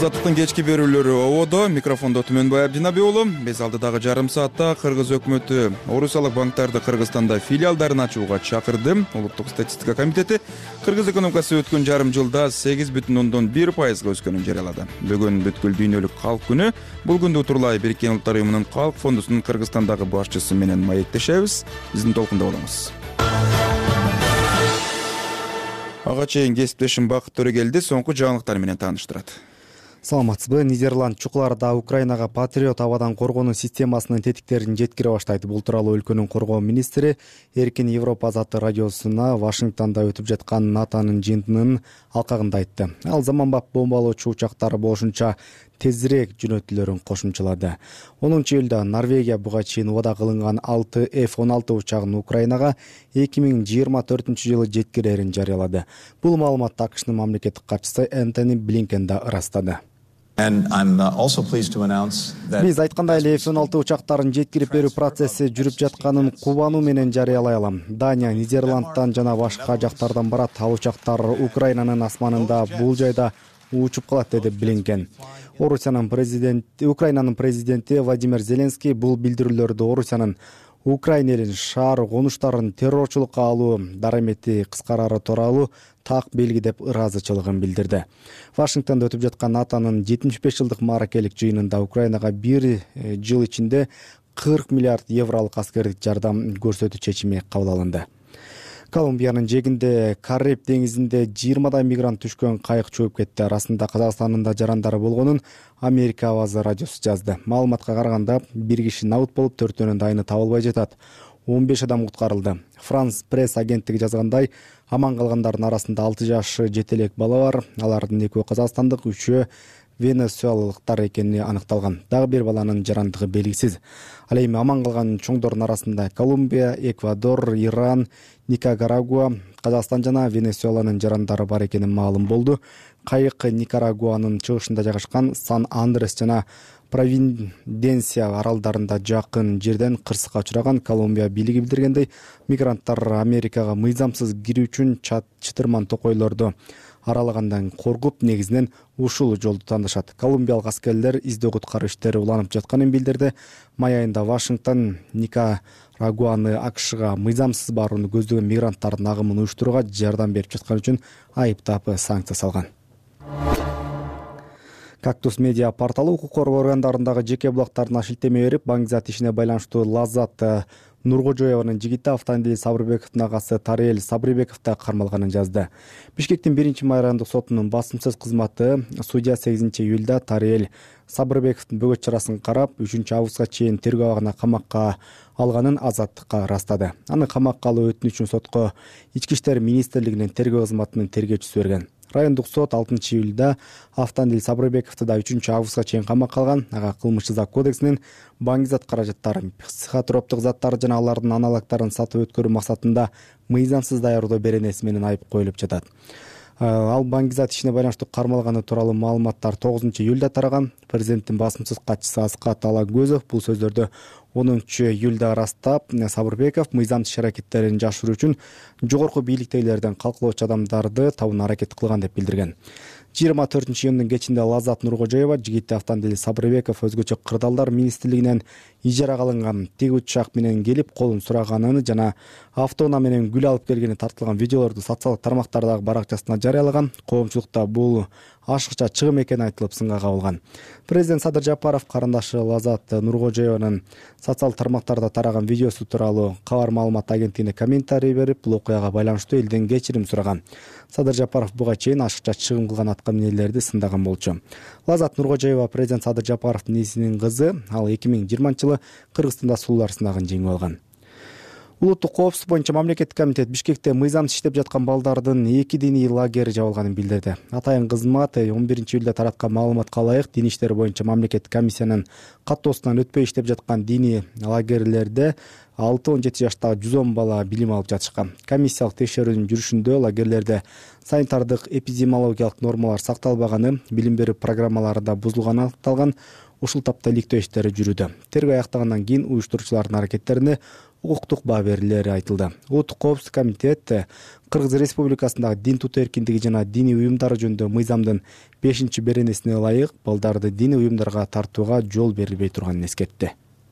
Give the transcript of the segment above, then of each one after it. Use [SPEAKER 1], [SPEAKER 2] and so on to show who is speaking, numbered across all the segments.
[SPEAKER 1] Азаттыктын кечки берүүлөрү ободо. Микрофондо Түмөнбай Абдинаби уулу. Биз алдыдагы жарым саатта Кыргыз өкмөтү орусиялык банктарды Кыргызстанда филиалдарын ачууга чакырды. Улуттук статистика комитети Кыргыз экономикасы өткөн жарым жылда 8,1% өскөнүн жарыялады. Бүгүн бүткүл дүйнөлүк калк күнү. Бул күндү утурлай Бириккен Улуттар уюмунун калк фондусунун Кыргызстандагы башчысы менен маектешебиз. Биздин толкунда болуңуз. Ага чейин кесиптешим Бакыт Төрөгелди соңку жаңылыктар менен тааныштырат.
[SPEAKER 2] Саламатсызбы. Нидерланд чукуларда Украинага Патриот абадан коргонуу системасынын тетиктерин жеткире баштайт. Бул тууралуу өлкөнүн коргоо министри Эркин Европа азаттык радиосуна Вашингтондо өтүп жаткан НАТОнун жыйынтыгынын алкагында айтты. Ал заманбап бомбалоочу учактар болушунча тезирээк жөнөтүлөрүн кошумчалады. 10-июлда Норвегия буга чейин убада кылынган 6 F-16 учагын Украинага 2024-жылы жеткирерин жарыялады. Бул маалыматты АКШнын мамлекеттик катчысы Энтони Блинкен да ырастады. Биз айткандай эле F-16 учактарын жеткирип берүү процесси жүрүп жатканын кубануу менен жарыялай алам. Дания Нидерландтан жана башка жактардан барат. Ал учактар Украинанын асманында бул жайда учуп калат, деди Блинкен. Украинанын президенти Владимир Зеленский бул билдирүүлөрдү Орусиянын Украина элин шаар конуштарын террорчулукка алуу дарамети кыскарары тууралуу так белги деп ыраазычылыгын билдирди. Вашингтондо өтүп жаткан НАТОнун 75 жылдык мааракелик жыйынында Украинага бир жыл ичинде 40 миллиард евролук аскердик жардам көрсөтүү чечими кабыл алынды. Колумбиянын жээгинде Кариб деңизинде 20 мигрант түшкөн кайык чөгүп кетти. Арасында Казакстандын да жарандары болгонун Америка Авазы радиосу жазды. Маалыматка караганда бир киши набыт болуп, 4-өнүн дайыны табылбай жатат. 15 адам куткарылды. Франс пресс агенттиги жазгандай, аман калгандардын арасында 6 жашы жетелек бала бар. Алардын 2 казакстандык, 3 венесуэлалыктар экени аныкталган. Дагы бир баланын жарандыгы белгисиз. Ал эми аман калган чоңдордун арасында Колумбия, Эквадор, Иран, Никарагуа, Казакстан жана Венесуэланын жарандары бар экени маалым болду. Кайык Никарагуанын чыгышында жайгашкан Сан-Андрес жана Провиденция аралдарында жакын жерден кырсыкка учураган. Колумбия бийлиги билдиргендей, мигранттар Америкага мыйзамсыз кирүү үчүн чытырман токойлорду аралагандан коркуп, негизинен ушул жолду тандашат. Колумбиялык аскерлер издөө куткаруу иштери уланып жатканын билдирди. Май айында Вашингтон Никарагуаны АКШга мыйзамсыз барууну көздөгөн мигранттардын агымын уюштурууга жардам берип жаткан үчүн айыптап санкция салган. Кактус медиа порталы укук коргоо органдарындагы жеке булактарына шилтеме берип, Баңгизат ишине байланыштуу Лаззат Нургожоеванын жигити Автандили Сабырбековдун агасы Тариэл Сабырбеков да кармалганын жазды. Бишкектин 1-май райондук сотунун басымсыз кызматы судья 8-июлда Тариэл Сабырбековдун бөгөт чарасын карап, 3-августка чейин тергөө абагына камакка алганын азаттыкка ырастады. Аны камакка алуу өтүнүчүн сотко Ички иштер министрлигинин тергөө кызматынын тергөөчүсү берген. Райондук сот 6-июлда Автандил Сабырбековду да 3-августка чейин камакка алган. Ага кылмыш жаза кодексинин Баңгизат каражаттарын, психотроптук заттар жана алардын аналогдорун сатып өткөрүү максатында мыйзамсыз даярдоо беренеси менен айып коюлуп жатат. Ал Баңгизат ишине байланыштуу кармалганы тууралуу маалыматтар 9-июлда тараган. Президенттин басымсыз катчысы Аскат Алагөзов бул сөздөрдү 10-июлда ырастап, Сабырбеков мыйзамсыз иш-аракеттерин жашыруу үчүн жогорку бийликтегилерден калкалоочу адамдарды табууна аракет кылган деп билдирген. 24-июндун кечинде Лаззат Нургожоева жигити Автандили Сабырбеков өзгөчө кырдаалдар министрлигинен ижарага алынган тиг учак менен келип колун сураганын жана автоунаа менен гүл алып келгени тартылган видеолорду социалдык тармактардагы баракчасына жарыялаган. Коомчулукта бул ашыкча чыгым экени айтылып сынга кабылган. Президент Садыр Жапаров карындашы Лаззат Нургожоеванын социалдык тармактарда тараган видеосу тууралуу кабар маалымат агенттигине комментарий берип, бул окуяга байланыштуу элден кечирим сураган. Садыр Жапаров буга чейин ашыкча чыгым кылган аткаминерлерди сындаган болчу. Лаззат Нургожоева президент Садыр Жапаровдун несинин кызы. Ал 2020-жылы Кыргызстанда сулуулар сынагын жеңип алган. Улуттук коопсуздук боюнча мамлекеттик комитет Бишкекте мыйзамсыз иштеп жаткан балдардын 2 диний лагери жабылганын билдирди. Атайын кызмат 11-июлда тараткан маалыматка ылайык, дин иштери боюнча мамлекеттик комиссиянын каттоосунан өтпөй иштеп жаткан диний лагерлерде 6-17 жаштагы 110 бала билим алып жатышкан. Комиссиялык текшерүүнүн жүрүшүндө лагерлерде санитардык эпидемиологиялык нормалар сакталбаганы, билим берүү программалары да бузулганы аныкталган. Ушул тапта иликтөө иштери жүрүүдө. Тергөө аяктагандан кийин уюштуруучулардын аракеттерине укуктук баа берилери айтылды. Улуттук коопсуздук комитет Кыргыз Республикасындагы дин тутуу эркиндиги жана диний уюмдар жөнүндө мыйзамдын 5-беренесине ылайык балдарды диний уюмдарга тартууга жол берилбей турганын эскертти.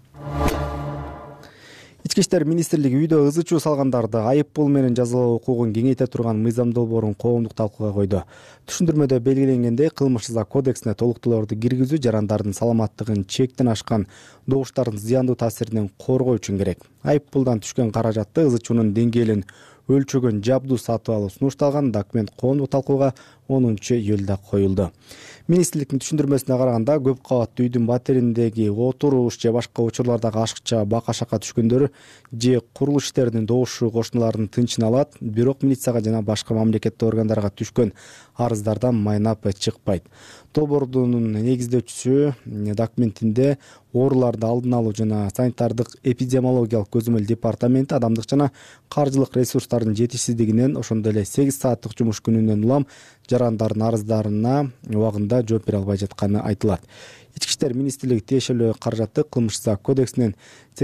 [SPEAKER 2] Ички иштер министрлиги үйдө ызы чуу салгандарды айып пул менен жазалоо укугун кеңейте турган мыйзам долбоорун коомдук талкууга койду. Түшүндүрмөдө белгиленгендей, кылмыш жаза кодексине толуктоолорду киргизүү жарандардын саламаттыгын чектен ашкан добуштардын зыяндуу таасиринен коргоо үчүн керек. Айып пулдан түшкөн каражатты ызы чуунун деңгээлин өлчөгөн жабдуу сатып алуу сунушталган. Документ коомдук талкууга 10-июлда коюлду. Министрликтин түшүндүрмөсүнө караганда, көп кабаттуу үйдүн батириндеги отуруш же башка учурлардагы ашыкча бака-шака түшкөндөр же курулуш иштеринин добушу кошуналардын тынчын алат, бирок милицияга жана башка мамлекеттик органдарга түшкөн арыздардан майнап чыкпайт. Долбоордун негиздөөчүсү документинде ооруларды алдын алуу жана санитардык эпидемиологиялык көзөмөл департаменти адамдык жана каржылык ресурстардын жетишсиздигинен, ошондой эле 8 сааттык жумуш күнүнөн улам жарандардын арыздарына убагында жооп бере албай жатканы айтылат. Ички иштер министрлиги тиешелүү каражатты кылмыш жаза кодексинин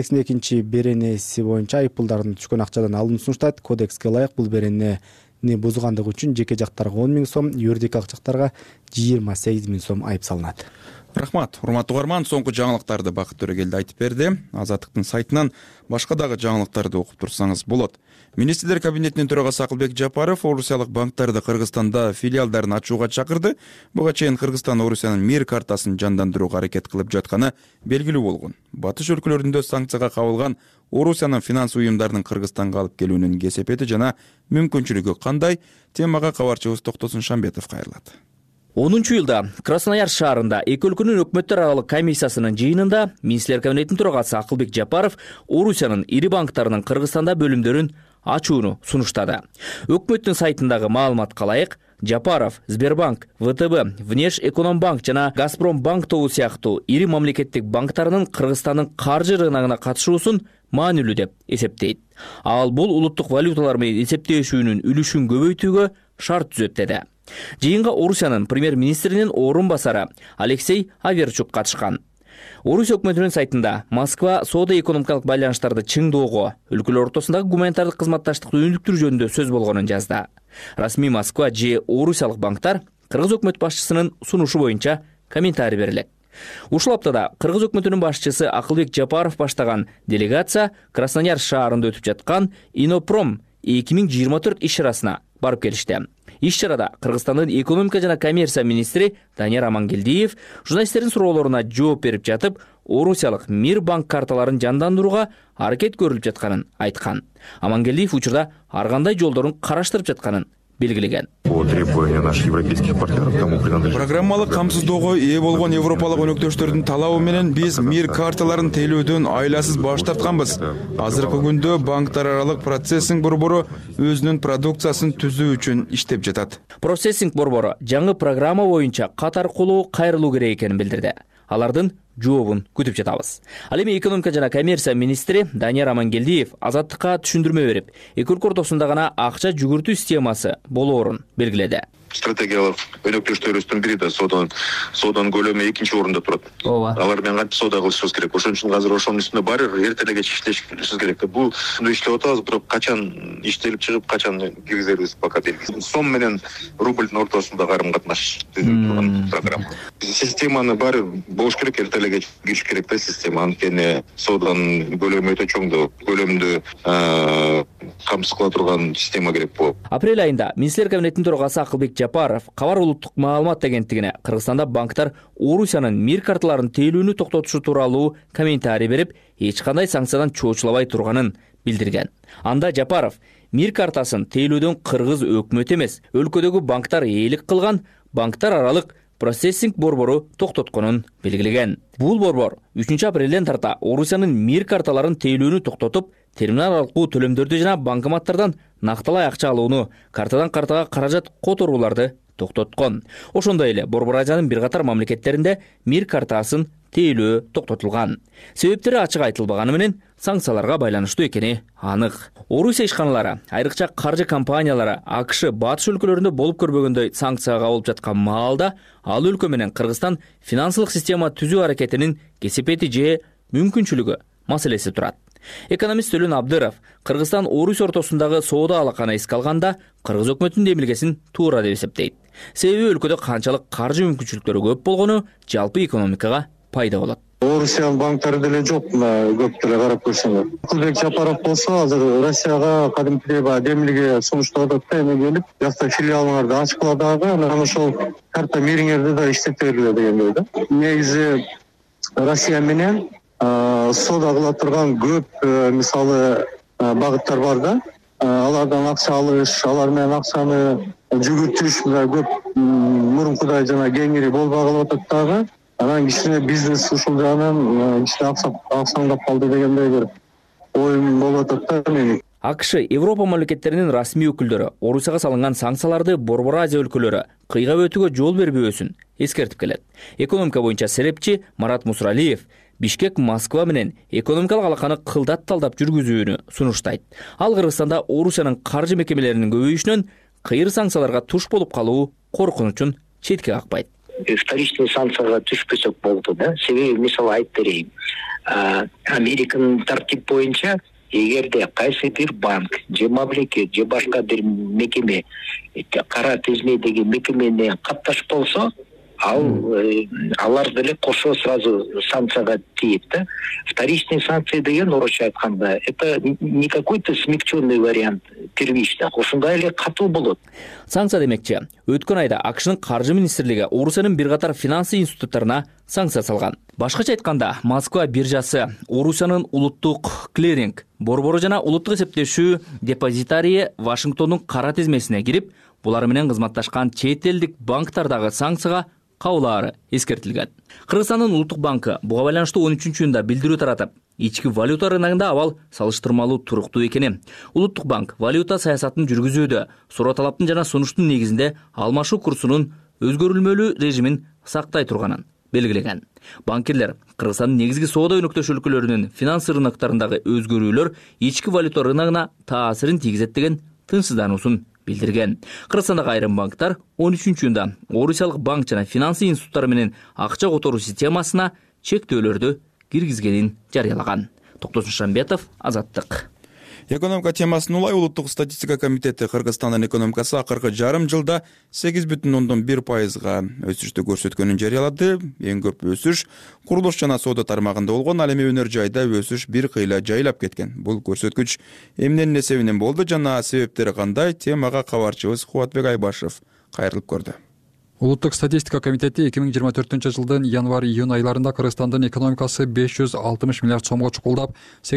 [SPEAKER 2] 82-беренеси боюнча айып пулдардын түшкөн акчадан алууну сунуштайт. Кодекске ылайык бул беренени бузгандыгы үчүн жеке жактарга 10 000 сом, юридикалык жактарга 28 000 сом айып салынат.
[SPEAKER 1] Рахмат. Урматтуу угарман, соңку жаңылыктарды Бакыт Төрөгелди айтып берди. Азаттыктын сайтынан башка дагы жаңылыктарды окуп турсаңыз болот. Министрлер кабинетинин төрагасы Акылбек Жапаров орусиялык банктарды Кыргызстанда филиалдарын ачууга чакырды. Буга чейин Кыргызстан Орусиянын мир картасын жандандырууга аракет кылып жатканы белгилүү болгон. Батыш өлкөлөрүндө санкцияга кабылган Орусиянын финанс уюмдарынын Кыргызстанга алып келүүнүн кесепети жана мүмкүнчүлүгү кандай? Темага кабарчыбыз Токтосун Шамбетов кайрылат.
[SPEAKER 3] 10-июлда Красноярск шаарында эки өлкөнүн өкмөттөр аралык комиссиясынын жыйынында Министрлер кабинетинин төрагасы Акылбек Жапаров Орусиянын ири банктарынын Кыргызстанда бөлүмдөрүн ачууну сунуштады. Өкмөттүн сайтындагы маалыматка ылайык, Жапаров Сбербанк, ВТБ, Внешэкономбанк жана Газпромбанк тобу сыяктуу ири мамлекеттик банктарынын Кыргызстандын каржы рыногуна катышуусун маанилүү деп эсептейт. Ал бул улуттук валюталар менен эсептешүүнүн үлүшүн көбөйтүүгө шарт түзөт деди. Жыйынга Орусиянын премьер-министринин орун басары Алексей Аверчук катышкан. Орусия өкмөтүнүн сайтында Москва соода-экономикалык байланыштарды чыңдоого, өлкөлөр ортосундагы гуманитардык кызматташтыкты өнүктүрүү жөнүндө сөз болгонун жазды. Расмий Москва же орусиялык банктар Кыргыз өкмөт башчысынын сунушу боюнча комментарий берилет. Ушул аптада Кыргыз өкмөтүнүн башчысы Акылбек Жапаров баштаган делегация Красноярск шаарында өтүп жаткан Инопром 2024 иш-чарасына барып келишти. Иш-чарада Кыргызстандын экономика жана коммерция министри Данияр Амангелдиев журналисттердин суроолоруна жооп берип жатып, орусиялык мир банк карталарын жандандырууга аракет көрүлүп жатканын айткан. Амангелдиев учурда ар кандай жолдорун караштырып жатканын белгилеген.
[SPEAKER 1] Программалык камсыздоого ээ болгон европалык өнөктөштөрдүн талабы менен биз мир карталарын тейлөөдөн айласыз баш тартканбыз. Азыркы күндө банктар аралык процессинг борбору өзүнүн продукциясын түзүү үчүн иштеп жатат.
[SPEAKER 3] Процессинг борбору жаңы программа боюнча кат аркылуу кайрылуу керек экенин билдирди. Алардын жообун күтүп жатабыз. Ал эми экономика жана коммерция министри Данияр Амангелдиев Азаттыкка түшүндүрмө берип, эки өлкө ортосунда гана акча жүгүртүү системасы болоорун белгиледи.
[SPEAKER 4] Стратегиялык өнөктөштөрүбүздүн бири да сооданын көлөмү экинчи орунда турат.
[SPEAKER 3] Ооба.
[SPEAKER 4] Алар менен кантип соода кылышыбыз керек. Ошон үчүн азыр ошонун үстүндө баары эртелегече иштешибиз керек. Бул иштеп атабыз, бирок качан иштелип чыгып, качан киргизерибиз пока белгисиз. Сом менен рубльдин ортосунда карым-катнаш турган программа. Системаны баары болуш керек, эртелегече кириш керек да система. Анткени сооданын көлөмү өтө чоң да, көлөмдү камсыз кыла турган система керек болот.
[SPEAKER 3] Апрель айында Министрлер кабинетинин төрагасы Акылбек Жапаров Кабар улуттук маалымат агенттигине Кыргызстанда банктар Орусиянын мир карталарын тейлүүнү токтотушу тууралуу комментарий берип, эч кандай санкциядан чоочулабай турганын билдирген. Анда Жапаров мир картасын тейлөөдөн Кыргыз өкмөтү эмес, өлкөдөгү банктар ээлик кылган банктар аралык процессинг борбору токтотконун белгилеген. Бул борбор 3 апрелден тарта Орусиянын мир карталарын тейлүүнү токтотуп, терминал аркылуу төлөмдөрдү жана банкоматтардан накталай акча алууну, картадан картага каражат которууларды токтоткон. Ошондой эле Борбор Азиянын бир катар мамлекеттеринде мир картасын тейлөө токтотулган. Себептери ачык айтылбаганы менен санкцияларга байланыштуу экени анык. Орусия ишканалары, айрыкча каржы компаниялары АКШ батыш өлкөлөрүндө болуп көрбөгөндөй санкцияга кабылып жаткан маалда ал өлкө менен Кыргызстан финансылык система түзүү аракетинин кесепети же мүмкүнчүлүгү маселеси турат. Экономист Төлөн Абдыров Кыргызстан Орус ортосундагы соода алаканы эске алганда кыргыз өкмөтүнүн демилгесин туура деп эсептейт. Себеби өлкөдө канчалык каржы мүмкүнчүлүктөрү көп болгону жалпы экономикага пайда болот.
[SPEAKER 5] Орусиянын банктары деле жок, көп деле карап көрсөңөр. Акылбек Жапаров болсо азыр Россияга кадимкидей демилге сунуштап атат да, эми келип, жакта филиалыңарды ачкыла дагы, анан ошол карта мириңерди да иштете бергиле дегендей да. Негизи Россия менен соода кыла турган көп мисалы багыттар бар да. Алардан акча алыш, алар менен акчаны жүгүртүш көп мурункудай жана кеңири болбой калып атат дагы. Анан кичине бизнес ушул жагынан кичине аксаңдап калды дегендей бир оюм болуп атат да менин.
[SPEAKER 3] АКШ Европа мамлекеттеринин расмий өкүлдөрү Орусияга салынган санкцияларды Борбор Азия өлкөлөрү кыйгап өтүүгө жол бербөөсүн эскертип келет. Экономика боюнча серепчи Марат Мусралиев Бишкек Москва менен экономикалык алаканы кылдат талдап жүргүзүүнү сунуштайт. Ал Кыргызстанда Орусиянын каржы мекемелеринин көбөйүшүнөн кыйыр санкцияларга туш болуп калуу коркунучун четке какпайт.
[SPEAKER 6] Вторичный санкцияга түшпөсөк болду да. Себеби мисалы айтып берейин. Американын тартип боюнча эгерде кайсы бир банк же мамлекет же башка бир мекеме кара тизмедеги мекемене катташ болсо, алар деле кошо сразу санкцияга тийет да. Вторичный санкция деген орусча айтканда это не какой-то смягченный вариант первичный, ошондой эле катуу болот.
[SPEAKER 3] Санкция демекчи, өткөн айда АКШнын каржы министрлиги Орусиянын бир катар финансы институттарына санкция салган. Башкача айтканда, Москва биржасы, Орусиянын улуттук клиринг борбору жана улуттук эсептешүү депозитарийи Вашингтондун кара тизмесине кирип, булар менен кызматташкан чет элдик банктардагы санкцияга кабылаары эскертилген. Кыргызстандын улуттук банкы буга байланыштуу 13-июнда билдирүү таратып, ички валюта рыногунда абал салыштырмалуу туруктуу экенин, улуттук банк валюта саясатын жүргүзүүдө суроо талаптын жана сунуштун негизинде алмашуу курсунун өзгөрүлмөлүү режимин сактай турганын белгилеген. Банкирлер Кыргызстандын негизги соода өнөктөш өлкөлөрүнүн финансы рыноктарындагы өзгөрүүлөр ички валюта рыногуна таасирин тийгизет деген тынчсыздануусун билдирген. Кыргызстандагы айрым банктар 13-июнда Орусиялык банк жана финансы институттары менен акча которуу системасына чектөөлөрдү киргизгенин жарыялаган. Токтосун Шамбетов, Азаттык.
[SPEAKER 1] Экономика темасын улай улуттук статистика комитети Кыргызстандын экономикасы акыркы жарым жылда 8,1%га өсүштү көрсөткөнүн жарыялады. Эң көп өсүш курулуш жана соода тармагында болгон, ал эми өнөр жайда өсүш бир кыйла жайлап кеткен. Бул көрсөткүч эмненин эсебинен болду жана себептери кандай? Темага кабарчыбыз Кубатбек Айбашев кайрылып көрдү.
[SPEAKER 7] Улуттук статистика комитети 2024-жылдын январь-июнь айларында Кыргызстандын экономикасы 560 миллиард сомго чукулдап,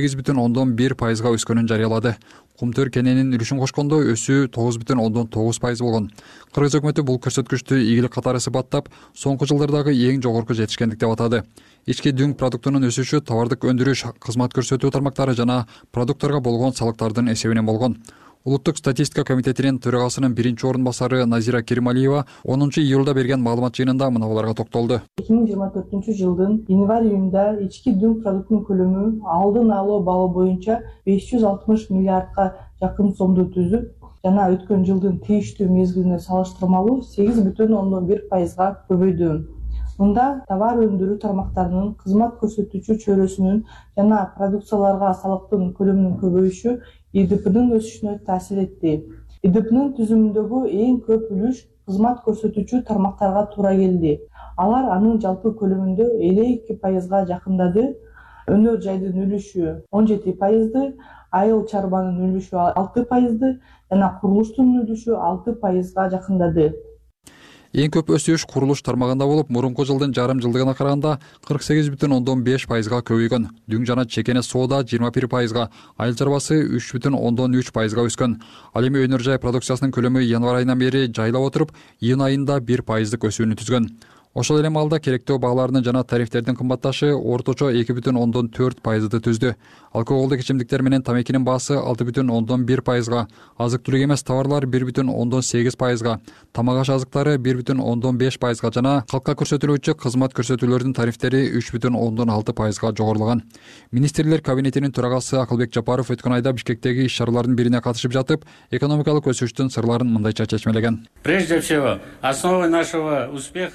[SPEAKER 7] 8,1%га өскөнүн жарыялады. Кумтөр кененин үлүшүн кошкондо өсүү 9,9% болгон. Кыргыз өкмөтү бул көрсөткүчтү ийгилик катары сыпаттап, соңку жылдардагы эң жогорку жетишкендик деп атады. Ички дүң продуктунун өсүшү товардык өндүрүш, кызмат көрсөтүү тармактары жана продукттарга болгон салыктардын эсебинен болгон. Улуттук статистика комитетинин төрагасынын биринчи орун басары Назира Керималиева 10-июлда берген маалымат жыйынында мынабаларга токтолду.
[SPEAKER 8] 2024-жылдын январь-июнда ички дүң продуктунун көлөмү алдын алуу балы боюнча 560 миллиардка жакын сомду түзүп, жана өткөн жылдын тийиштүү мезгилине салыштырмалуу 8,1%га көбөйдү. Мында товар өндүрүү тармактарынын кызмат көрсөтүүчү чөйрөсүнүн жана продукцияларга салыктын көлөмүнүн көбөйүшү ИДПнын өсүшүнө таасир этти. ИДПнын түзүмүндөгү эң көп үлүш кызмат көрсөтүүчү тармактарга туура келди. Алар анын жалпы көлөмүндө 52%га жакындады. Өнөр жайдын үлүшү 17%, айыл чарбанын үлүшү 6%, жана курулуштун үлүшү 6%га жакындады.
[SPEAKER 7] Эң көп өсүш курулуш тармагында болуп, мурунку жылдын жарым жылдыгына караганда 48,5%га көбөйгөн. Дүң жана чекене соода 21%га, айыл чарбасы 3,3%га өскөн. Ал эми өнөр жай продукциясынын көлөмү январь айынан бери жайлап отуруп, июнь айында 1%дык өсүүнү түзгөн. Ошол эле маалда керектөө бааларынын жана тарифтердин кымбатташы орточо 2,4%ды түздү. Алкоголдук ичимдиктер менен тамекинин баасы 6,1%га, азык-түлүк эмес товарлар 1,8%га, тамак аш азыктары 1,5%га жана калкка көрсөтүлүүчү кызмат көрсөтүүлөрдүн тарифтери 3,6%га жогорулаган. Министрлер кабинетинин төрагасы Акылбек Жапаров өткөн айда Бишкектеги иш-чаралардын бирине катышып жатып, экономикалык өсүштүн сырларын мындайча чечмелеген.
[SPEAKER 9] Прежде всего, основой нашего успеха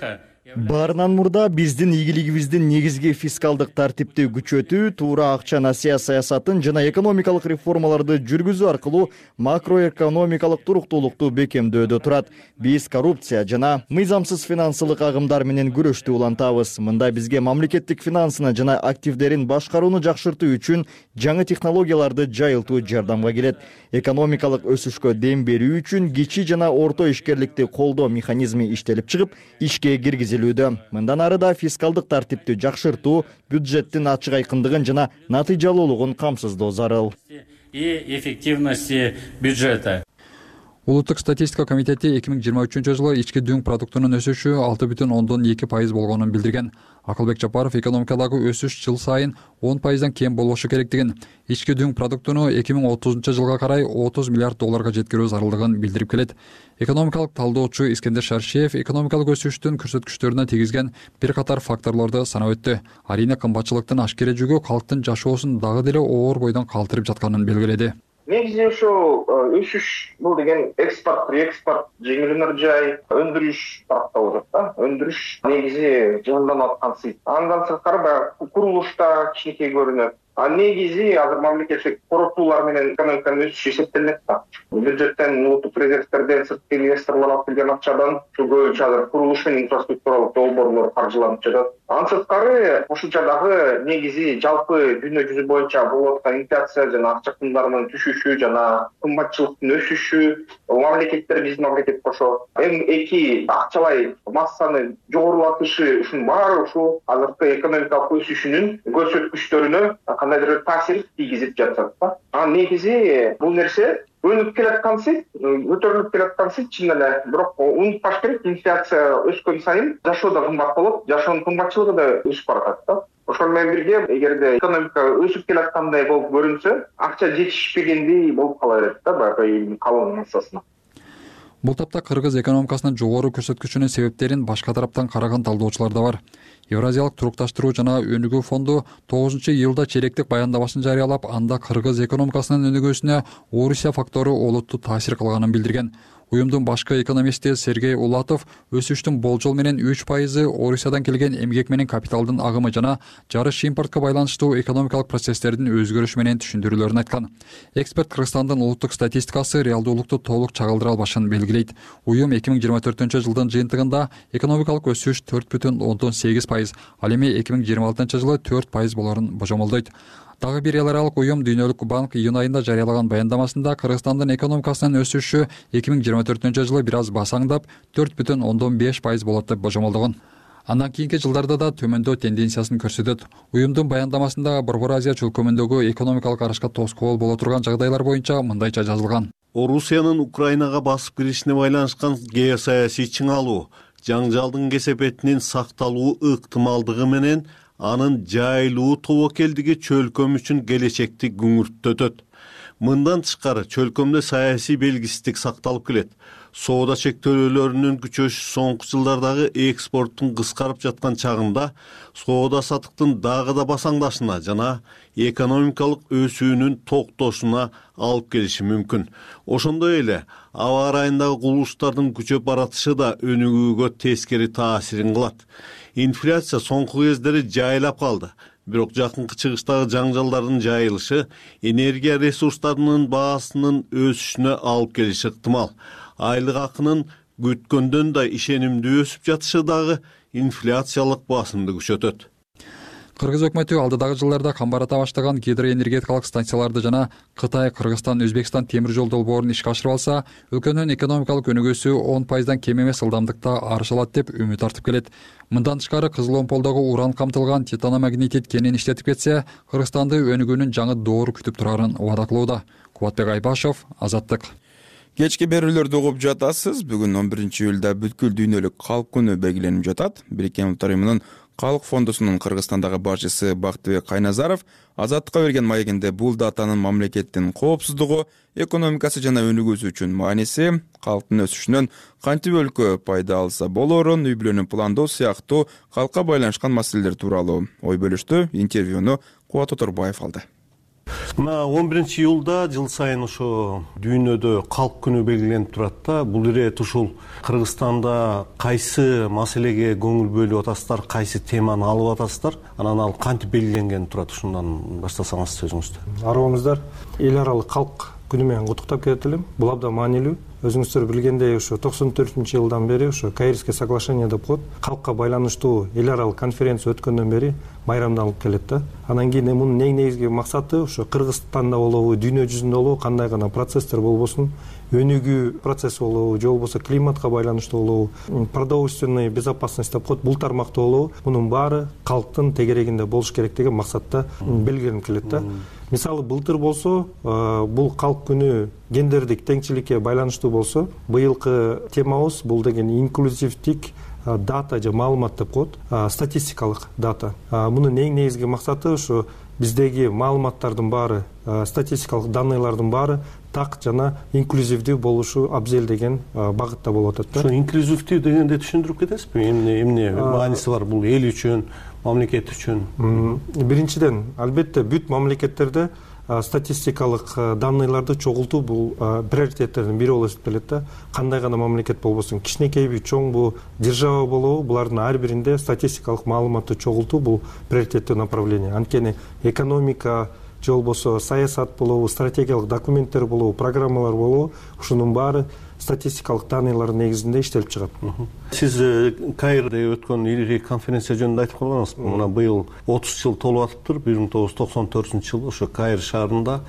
[SPEAKER 9] Баарынан мурда биздин ийгилигибиздин негизги фискалдык тартипти күчөтүү, туура акча насыя саясатын жана экономикалык реформаларды жүргүзүү аркылуу макроэкономикалык туруктуулукту бекемдөөдө турат. Биз коррупция жана мыйзамсыз финансылык агымдар менен күрөштү улантабыз. Мында бизге мамлекеттик финансыны жана активдерин башкарууну жакшыртуу үчүн жаңы технологияларды жайылтуу жардамга келет. Экономикалык өсүшкө дем берүү үчүн кичи жана орто ишкерликти колдоо механизми иштелип чыгып, ишке киргизилүүдө. Мындан ары да фискалдык тартипти жакшыртуу, бюджеттин ачык айкындыгын жана натыйжалуулугун камсыздоо зарыл.
[SPEAKER 10] И эффективности бюджета.
[SPEAKER 7] Улуттук статистика комитети 2023 жылы ички дүң продуктунун өсүшү 6,2% болгонун билдирген. Акылбек Жапаров экономикадагы өсүш жыл сайын 10%дан кем болушу керектигин, ички дүң продуктуну 2030 жылга карай 30 миллиард долларга жеткирүү зарылдыгын билдирип келет. Экономикалык талдоочу Искендер Шаршиев экономикалык өсүштүн көрсөткүчтөрүнө тийгизген бир катар факторлорду санап өттү. Арийне кымбатчылыктын ашкере жүгү калктын жашоосун дагы деле оор бойдон калтырып жатканын белгиледи.
[SPEAKER 11] Негизи ошо өсүш бул деген экспорт жеңилинер жай, өндүрүш тарапта болот да. Өндүрүш негизи жанданып аткан. Андан сырткары баягы курулушта кичинекей көрүнөт. Негизи азыр мамлекеттик короттуулар менен экономиканын өсүшү эсептелинет да. Бюджеттен, улуттук резервтерден, сырткы инвесторлор алып келген акчадан көбүнчө азыр курулуш менен инфраструктуралык долбоорлор каржыланып жатат. Андан сырткары кошумча дагы негизи жалпы дүйнө жүзү боюнча болуп аткан инфляция жана акча кымдарынын түшүшү жана кымбатчылыктын өсүшү, мамлекеттер биздин мамлекет кошо эки акчалай массаны жогорулатышы ушунун баары ушул азыркы экономикалык өсүшүнүн көрсөткүчтөрүнө кандайдыр тийгизип жатат да. Негизи бул нерсе өнүп келаткансы, көтөрүлүп келаткансы чын эле, бирок унутпаш керек, инфляция өскөн сайын жашоо да кымбат болот, жашоонун кымбатчылыгы да өсүп баратат да. Ошол менен бирге эгерде экономика өсүп келаткандай болуп көрүнсө, акча жетишпегендей болуп кала берет да, баягы калың массасына.
[SPEAKER 7] Бул тапта кыргыз экономикасынын жогору көрсөткүчүнүн себептерин башка тараптан караган талдоочулар да бар. Евразиялык турукташтыруу жана өнүгүү фонду 9-июлда черектик баяндамасын жарыялап, анда кыргыз экономикасынын өнүгүүсүнө Орусия фактору олуттуу таасир кылганын билдирген. Уюмдун башкы экономисти Сергей Улатов өсүштүн болжол менен 3% Орусиядан келген эмгек менен капиталдын агымы жана жарыш импортко байланыштуу экономикалык процесстердин өзгөрүшү менен түшүндүрүүлөрүн айткан. Эксперт Кыргызстандын улуттук статистикасы реалдуулукту толук чагылдыра албашын белгилейт. Уюм 2024 жылдын жыйынтыгында экономикалык өсүш 4,8%, ал эми 2026 жылы 4% болорун божомолдойт. Дагы бир эл аралык уюм Дүйнөлүк банк июнь айында жарыялаган баяндамасында Кыргызстандын экономикасынын өсүшү 2024 жылы бир аз басаңдап 4,5% болот деп божомолдогон. Андан кийинки жылдарда да төмөндөө тенденциясын көрсөтөт. Уюмдун баяндамасында Борбор Азия чөлкөмүндөгү экономикалык арышка тоскоол боло турган жагдайлар боюнча мындайча жазылган.
[SPEAKER 12] Орусиянын Украинага басып киришине байланышкан геосаясий чыңалуу, жаңжалдын кесепетинин сакталуу ыктымалдыгы менен анын жайылуу тобокелдиги чөлкөм үчүн келечекти күңүртөтөт. Мындан тышкары чөлкөмдө саясий белгисиздик сакталып келет. Соода чектөөлөрүнүн күчөшү соңку жылдардагы экспорттун кыскарып жаткан чагында соода сатыктын дагы да басаңдашына жана экономикалык өсүүнүн токтошуна алып келиши мүмкүн. Ошондой эле аба ырайындагы кубулуштардын күчөп баратышы да өнүгүүгө тескери таасирин кылат. Инфляция соңку кездери жайлап калды. Бирок жакынкы чыгыштагы жаңжалдардын жайылышы энергия ресурстарынын баасынын өсүшүнө алып келиши ыктымал. Айлык акынын күткөндөн да ишенимдүү өсүп жатышы дагы инфляциялык басымды күчөтөт.
[SPEAKER 7] Кыргыз өкмөтү алдыдагы жылдарда камбарата баштаган гидроэнергетикалык станцияларды жана Кытай, Кыргызстан, Өзбекстан темир жол долбоорун ишке ашырып алса, өлкөнүн экономикалык өнүгүүсү 10%дан кем эмес ылдамдыкта арыша алат деп үмүт артып келет. Мындан тышкары Кызыл Омполдогу уран камтылган титаномагнетит кенин иштетип кетсе, Кыргызстанды өнүгүүнүн жаңы доору күтүп турарын убада кылууда. Кубатбек Айбашев, Азаттык.
[SPEAKER 1] Кечки берүүлөрдү угуп жатасыз. Бүгүн 11-июлда бүткүл дүйнөлүк калк күнү белгиленип жатат. Бириккен Улуттар уюмунун Калк фондусунун Кыргызстандагы башчысы Бактыбек Кайназаров Азаттыкка берген маегинде бул датанын мамлекеттин коопсуздугу, экономикасы жана өнүгүүсү үчүн мааниси, калктын өсүшүнөн кантип өлкө пайда алса болорун, үй бүлөнү пландоо сыяктуу калкка байланышкан маселелер тууралуу ой бөлүштү. Интервьюну Кубат Оторбаев алды.
[SPEAKER 12] Мына 11-июлда жыл сайын ошо дүйнөдө калк күнү белгиленип турат да. Бул ирет ушул Кыргызстанда кайсы маселеге көңүл бөлүп атасыздар, кайсы теманы алып атасыздар, анан ал кантип белгиленген турат? Ушундан баштасаңыз сөзүңүздү.
[SPEAKER 13] Арыбыңыздар, эл аралык калк күнү менен куттуктап кетелим. Бул абдан маанилүү. Өзүңүздөр билгендей, ошо 94-жылдан бери ошо Каирский соглашение деп коет. Калкка байланыштуу эл аралык конференция өткөндөн бери майрамданып келет да. Анан кийин мунун эң негизги максаты ошо Кыргызстанда болобу, дүйнө жүзүндө болобу, кандай гана процесстер болбосун, өнүгүү процесси болобу, же болбосо климатка байланыштуу болобу, продовольственный безопасность деп коет, бул тармакта болобу, мунун баары калктын тегерегинде болуш керек деген максатта белгиленип келет да. Мисалы былтыр болсо, бул калк күнү гендердик теңчиликке байланыштуу болсо, быйылкы темабыз бул деген инклюзивдик дата же маалымат деп коет, статистикалык дата. Мунун эң негизги максаты ошо биздеги маалыматтардын баары, статистикалык данныйлардын баары так жана инклюзивдүү болушу абзел деген багытта болуп атат да.
[SPEAKER 12] Ошо инклюзивдүү дегенде түшүндүрүп кетесизби? Эмне мааниси бар бул эл үчүн, мамлекет үчүн?
[SPEAKER 13] Биринчиден, албетте бүт мамлекеттерде статистикалык данныйларды чогултуу бул приоритеттердин бири болуп эсептелет да. Кандай гана мамлекет болбосун, кичинекейби, чоңбу, держава болобу, булардын ар биринде статистикалык маалыматты чогултуу бул приоритеттүү направление. Анткени экономика же болбосо саясат болобу, стратегиялык документтер болобу, программалар болобу, ушунун баары статистикалык данныйлардын негизинде иштелип чыгат.
[SPEAKER 12] Сиз Каирде өткөн ири конференция жөнүндө айтып калгансызбы. Мына быйыл 30 жыл толуп атыптыр. 1994-жылы ошо Каир шаарында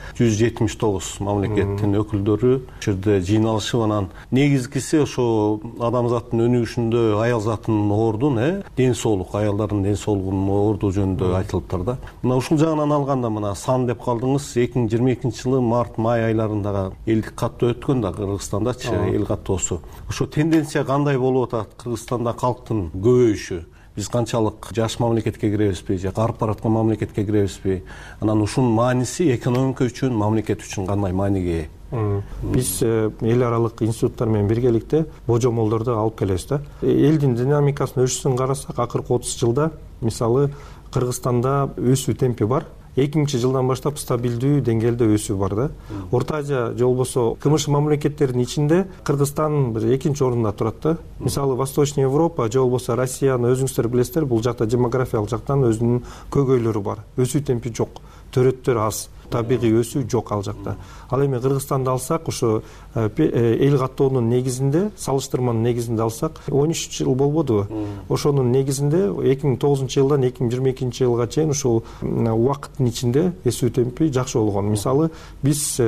[SPEAKER 12] 179 мамлекеттин өкүлдөрү ошол жерде жыйналышып, анан негизгиси ошо адамзаттын өнүгүшүндө аял затынын ордун, ден соолук, аялдардын ден соолугунун орду жөнүндө айтылыптыр да. Мына ушул жагынан алганда, мына сан деп калдыңыз, 2022-жылы март-май айларындагы элдик каттоо өткөн да Кыргызстандачы, эл каттоосу. Ошо тенденция кандай болуп атат? Кыргызстанда калктын көбөйүшү, биз канчалык жаш мамлекетке киребизби же карып бараткан мамлекетке киребизби? Анан ушунун мааниси экономика үчүн, мамлекет үчүн кандай мааниге ээ?
[SPEAKER 13] Биз эл аралык институттар менен биргеликте божомолдорду алып келебиз да. Элдин динамикасынын өсүшүн карасак, акыркы 30 жылда мисалы Кыргызстанда өсүү темпи бар. 2000-жылдан баштап стабилдүү деңгээлде өсүү бар да. Орто Азия же болбосо КМШ мамлекеттеринин ичинде Кыргызстан бир экинчи орунда турат да. Мисалы Восточный Европа же болбосо Россияны өзүңүздөр билесиздер, бул жакта демографиялык жактан өзүнүн көйгөйлөрү бар. Өсүү темпи жок, төрөттөр аз, табигый өсүү жок ал жакта. Ал эми Кыргызстанды алсак, ошо эл каттоонун негизинде, салыштырманын негизинде алсак, 13 жыл болбодубу? Ошонун негизинде 2009-жылдан 2022-жылга чейин ушул убакыттын ичинде өсүү темпи жакшы болгон. Мисалы, биз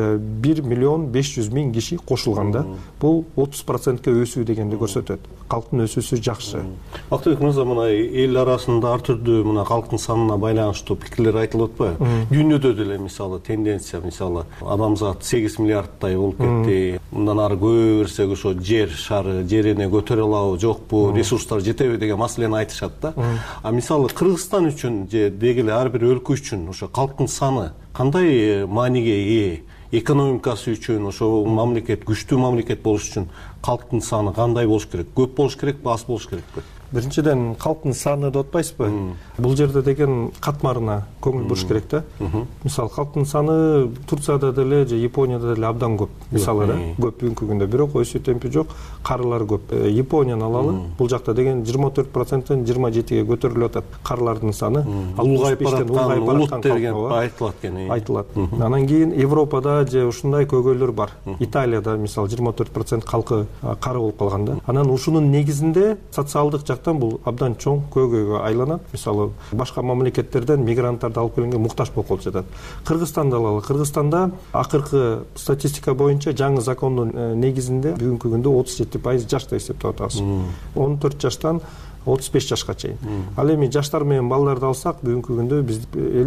[SPEAKER 13] 1.500.000 киши кошулган да. Бул 30%ке өсүү дегенди көрсөтөт. Калктын өсүүсү жакшы.
[SPEAKER 12] Актыбек мырза, мына эл арасында ар түрдүү мына калктын санына байланыштуу пикирлер айтылып атпайбы? Дүйнөдө деле мисалы тенденция, мисалы адамзат 8 миллиардтай болуп кетти. Мындан ары көбөйө берсек ошо жер шары жерине көтөрө алабы, жокпу, ресурстар жетеби деген маселени айтышат да. А мисалы Кыргызстан үчүн же деги эле ар бир өлкө үчүн ошо калктын саны кандай мааниге ээ? Экономикасы үчүн, ошо мамлекет күчтүү мамлекет болуш үчүн калктын саны кандай болуш керек? Көп болуш керекпи, аз болуш керекпи?
[SPEAKER 13] Биринчиден, калктын саны деп атпайсызбы? Бул жерде деген катмарына көңүл буруш керек да. Мисалы, калктын саны Турцияда деле же Японияда деле абдан көп. Мисалы да, көп бүгүнкү күндө, бирок өсүү темпи жок, карылар көп. Японияны алалы, бул жакта деген 24%-тен 27-ге көтөрүлүп атат карылардын саны.
[SPEAKER 12] Улгайып бараткан улут деген айтылат экен.
[SPEAKER 13] Айтылат. Анан кийин Европада же ушундай көйгөйлөр бар. Италияда мисалы 24% калкы кары болуп калган да. Анан ушунун негизинде социалдык бул абдан чоң көйгөйгө айланат. Мисалы, башка мамлекеттерден мигранттарды алып келгенге муктаж болуп калып жатат. Кыргызстанды алалы. Кыргызстанда акыркы статистика боюнча жаңы закондун негизинде бүгүнкү күндө 37% жашты эсептеп атабыз. 14 жаштан 35 жашка чейин. Ал эми жаштар менен балдарды алсак, бүгүнкү күндө биз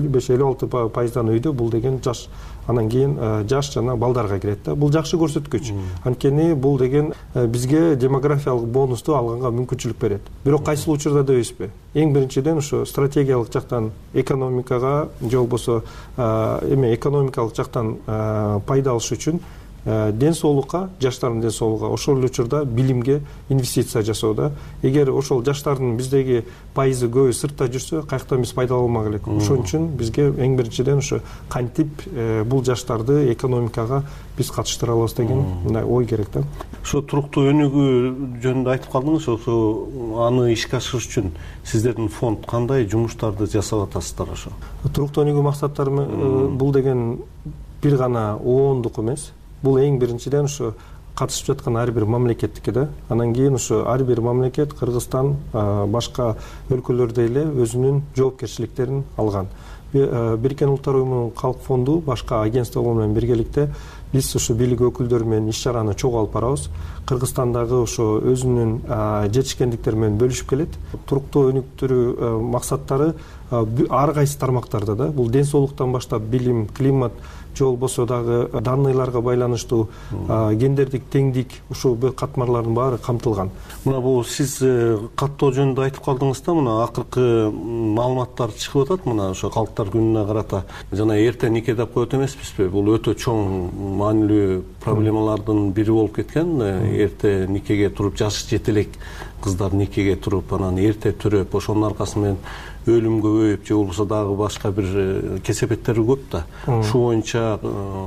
[SPEAKER 13] 55-56%дан өйдө бул деген жаш. Анан кийин жаш жана балдарга кирет да. Бул жакшы көрсөткүч. Анткени бул деген бизге демографиялык бонусту алганга мүмкүнчүлүк берет. Бирок кайсыл учурда да эспе. Эң биринчиден ошо стратегиялык жактан экономикага же болбосо экономикалык жактан пайда алыш үчүн ден соолукка, жаштардын ден соолугуна, ошол эле учурда билимге инвестиция жасоодо. Эгер ошол жаштардын биздеги пайызы көбү сыртта жүрсө, каяктан биз пайдалана алмак элек. Ошон үчүн бизге эң биринчиден ошо кантип бул жаштарды экономикага биз катыштыра алабыз деген мындай ой керек да.
[SPEAKER 12] Ошо туруктуу өнүгүү жөнүндө айтып калдыңыз. Ошо аны ишке ашырыш үчүн сиздердин фонд кандай жумуштарды жасап атасыздар ошо?
[SPEAKER 13] Туруктуу өнүгүү максаттары бул деген бир гана оондук эмес. Бул эң биринчиден ошо катышып жаткан ар бир мамлекеттики да. Анан кийин ошо ар бир мамлекет, Кыргызстан, башка өлкөлөрдө эле өзүнүн жоопкерчиликтерин алган. Бириккен Улуттар Уюмунун Калк фонду башка агентстволор менен биргеликте биз ошо бийлик өкүлдөрү менен иш чараны чогуу алып барабыз. Кыргызстандагы ошо өзүнүн жетишкендиктери менен бөлүшүп келет. Туруктуу өнүктүрүү максаттары ар кайсы тармактарда да. Бул ден соолуктан баштап билим, климат, же болбосо дагы данныйларга байланыштуу гендердик теңдик, ушул катмарлардын баары камтылган.
[SPEAKER 12] Мына бул сиз каттоо жөнүндө айтып калдыңыз да, мына акыркы маалыматтар чыгып атат, мына ошо калктар күнүнө карата. Жана эрте нике деп коет эмеспизби? Бул өтө чоң маанилүү проблемалардын бири болуп кеткен. Эрте никеге туруп, жашы жете элек кыздар никеге туруп, анан эрте төрөп, ошонун аркасы менен өлүм көбөйүп, же болбосо дагы башка бир кесепеттери көп да. Ушул боюнча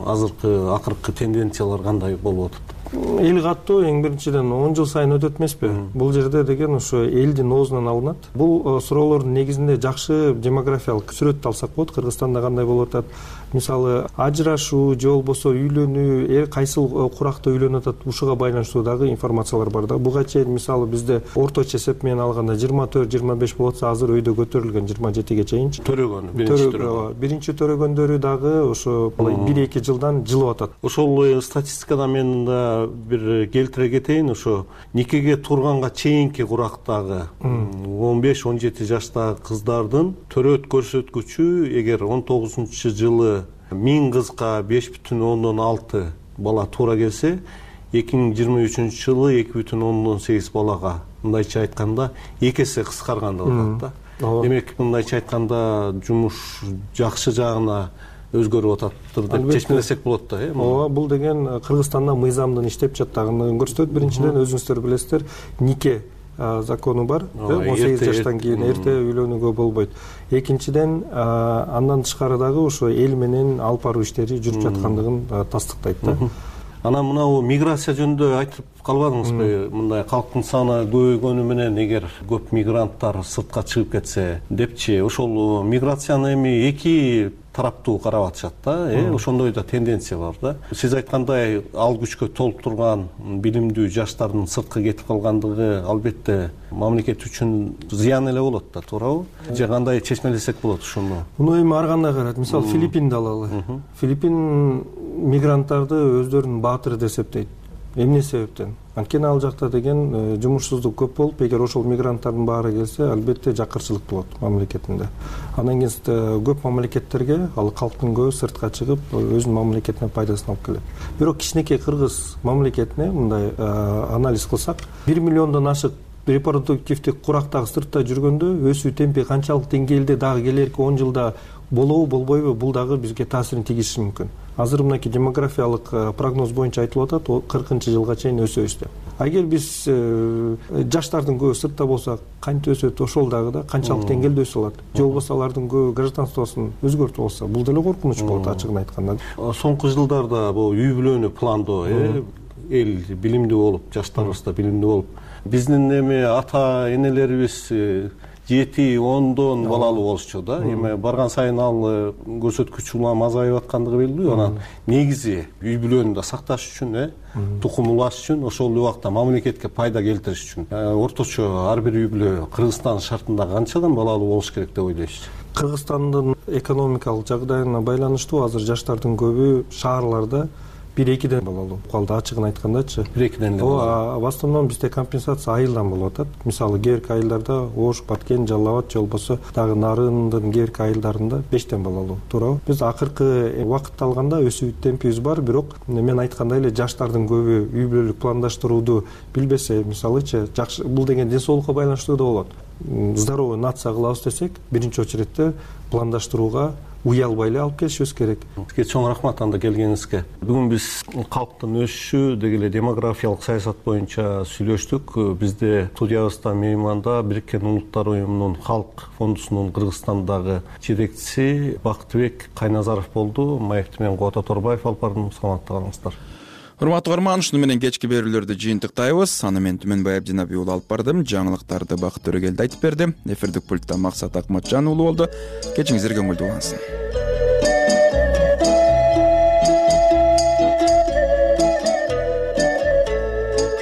[SPEAKER 12] акыркы тенденциялар кандай болуп атат?
[SPEAKER 13] Эл каттоо эң биринчиден 10 жыл сайын өтөт эмеспи? Бул жерде деген ошо элдин оозунан алынат. Бул суроолордун негизинде жакшы демографиялык сүрөттү алсак болот. Кыргызстанда кандай болуп атат? Мисалы, ажырашуу же болбосо үйлөнүү, кайсыл куракта үйлөнүп атат, ушуга байланыштуу дагы информациялар бар да. Буга чейин мисалы бизде орточо эсеп менен алганда 24-25 болотса, азыр өйдө көтөрүлгөн 27ге чейинчи.
[SPEAKER 12] Төрөгөн,
[SPEAKER 13] биринчи төрөгөндөрү дагы ошо 1-2 жылдан жылып атат.
[SPEAKER 12] Ошол статистикада мен да бир келтире кетейин, ошо никеге турганга чейинки курактагы 15-17 жаштагы кыздардын төрөт көрсөткүчү эгер 19-жылы 1000 кызга 5,6 бала туура келсе, 2023-жылы 2,8 балага, мындайча айтканда 2 эсе кыскарган деп атат да. Демек, мындайча айтканда жумуш жакшы жагына өзгөрүп ататтыр деп чечмелесек болот да,
[SPEAKER 13] Ооба, бул деген Кыргызстанда мыйзамдын иштеп жаткандыгын көрсөтөт. Биринчиден өзүңүздөр билесиздер, нике закону бар, 18 жаштан кийин эрте үйлөнүүгө болбойт. Экинчиден, андан тышкары дагы ошо эл менен алып баруу иштери жүрүп жаткандыгын тастыктайт да.
[SPEAKER 12] Анан мына миграция жөнүндө айтып калбадыңызбы? Мындай калктын саны көбөйгөнү менен эгер көп мигранттар сыртка чыгып кетсе депчи, ошол миграцияны эми эки тараптуу карап атышат да, ошондой да тенденция бар да. Сиз айткандай ал күчкө толуп турган билимдүү жаштардын сыртка кетип калгандыгы албетте мамлекет үчүн зыян эле болот да, туурабы? Же кандай чечмелесек болот ушуну?
[SPEAKER 13] Муну эми ар кандай карайт. Мисалы, Филиппинди алалы. Филиппин мигранттарды өздөрүнүн баатыры деп эсептейт. Эмне себептен? Анткени ал жакта деген жумушсуздук көп болуп, эгер ошол мигранттардын баары келсе, албетте жакырчылык болот мамлекетинде. Андан кийин көп мамлекеттерге ал калктын көбү сыртка чыгып, өзүнүн мамлекетине пайдасын алып келет. Бирок кичинекей Кыргыз мамлекетине мындай анализ кылсак, 1 миллиондон ашык репродуктивдик курактагы сыртта жүргөндө өсүү темпи канчалык деңгээлде дагы келерки 10 жылда болобу, болбойбу, бул дагы бизге таасирин тийгизиши мүмкүн. Азыр мынакей демографиялык прогноз боюнча айтылып атат, 40-жылга чейин өсөбүз деп. Эгер биз жаштардын көбү сыртта болсак, кантип өсөт, ошол дагы да канчалык деңгээлде өсө алат. Же болбосо алардын көбү гражданствосун өзгөртүп алса, бул деле коркунуч болот, ачыгын айтканда.
[SPEAKER 12] Соңку жылдарда бул үй бүлөнү пландоо, эл билимдүү болуп, жаштарыбыз да билимдүү болуп, биздин эми ата энелерибиз 7-10 балалуу болушчу да. Эми барган сайын ал көрсөткүч улам азайып аткандыгы белгилүү. Анан негизи үй бүлөнү да сакташ үчүн, тукум улаш үчүн, ошол убакта мамлекетке пайда келтириш үчүн орточо ар бир үй бүлө Кыргызстан шартында канчадан балалуу болуш керек деп ойлойсуз?
[SPEAKER 13] Кыргызстандын экономикалык жагдайына байланыштуу азыр жаштардын көбү шаарларда 1-2ден балалуу калды, ачыгын айткандачы.
[SPEAKER 12] 1-2ден эле.
[SPEAKER 13] В основном бизде компенсация айылдан болуп атат. Мисалы, кээбирки айылдарда Ош, Баткен, Жалал Абад же болбосо дагы Нарындын кээбирки айылдарында 5тен балалуу. Туурабы? Биз акыркы убакытта алганда өсүү темпибиз бар, бирок мен айткандай эле жаштардын көбү үй бүлөлүк пландаштырууду билбесе, мисалычы, жакшы, бул деген ден соолукка байланыштуу да болот. Здоровый нация кылабыз десек, биринчи очередте пландаштырууга уялбай эле алып келишибиз керек.
[SPEAKER 12] Сизге чоң рахмат анда келгениңизге. Бүгүн биз калктын өсүшү деги эле демографиялык саясат боюнча сүйлөштүк. Бизде студиябызда мейманда Бириккен Улуттар уюмунун Халк фондусунун Кыргызстандагы жетекчиси Бактыбек Кайназаров болду. Маекти менен Кубат Оторбаев алып бардым. Саламатта калыңыздар.
[SPEAKER 1] Урматтуу угарман, ушуну менен кечки берүүлөрдү жыйынтыктайбыз. Аны мен Түмөнбай Абдинабий уулу алып бардым. Жаңылыктарды Бакыт Төрөгелди айтып берди. Эфирдик пультта Максат Акматжан уулу болду. Кечиңиздер көңүлдүү болсун.